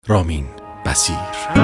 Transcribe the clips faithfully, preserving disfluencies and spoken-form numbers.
رامین بصیر.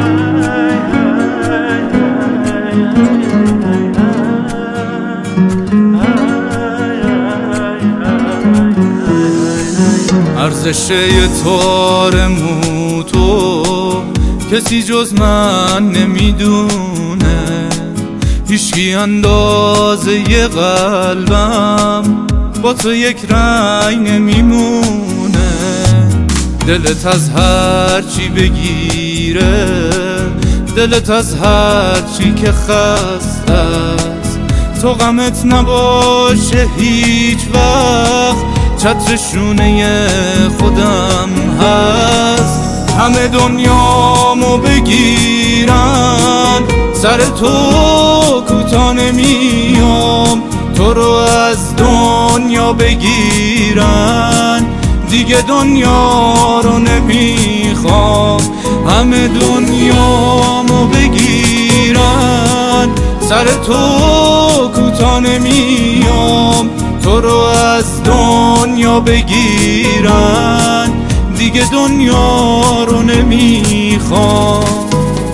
ارزش تار موتو کسی جز من نمیدونه، هیچکی اندازه ی قلبم با تو یک رنگ نمیمونه. دلت از هر چی بگیره، دلت از هر چی که خسته است، تو غمت نباشه هیچ وقت، چتر شونه خودم هست. همه دنیامو بگیرن سر تو کوتاه نمیام، تو رو از دنیا بگیرن دیگه دنیا رو نمیخوام. همه دنیامو بگیرن سر تو کوتاه نمیام، تو رو از دنیا بگیرن دیگه دنیا رو نمیخوام.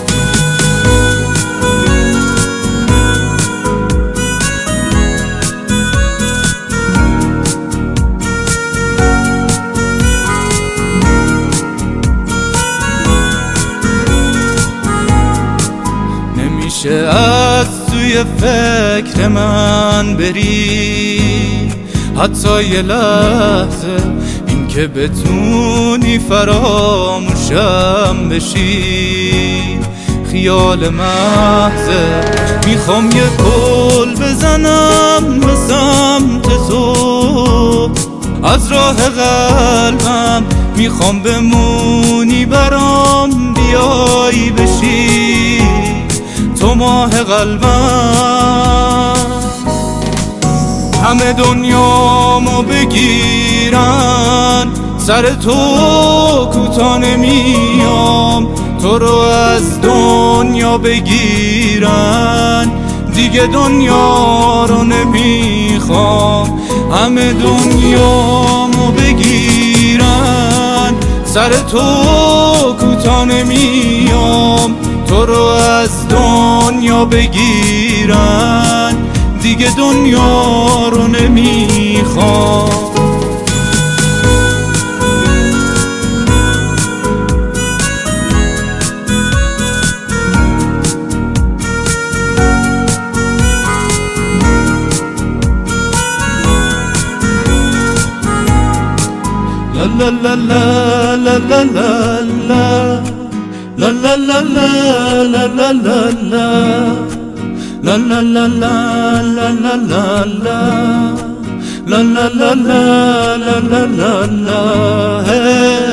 نمیشه از توی فکر من بری حتی یه لحظه، این که بتونی فراموشم بشی خیال محضه. میخوام یه گل بزنم به سمت تو از راه قلبم، میخوام بمونی برام بیایی بشی تو ماه قلبم. همه دنیامو بگیرن سر تو کوتاه نمیام، تو رو از دنیا بگیرن دیگه دنیا رو نمیخوام. همه دنیامو بگیرن سر تو کوتاه نمیام، تو رو از دنیا بگیرن دیگه دنیا رو نمیخوام. La la la la la la la la la la la la la la la La la la la la la la la La la la la la la la la Hey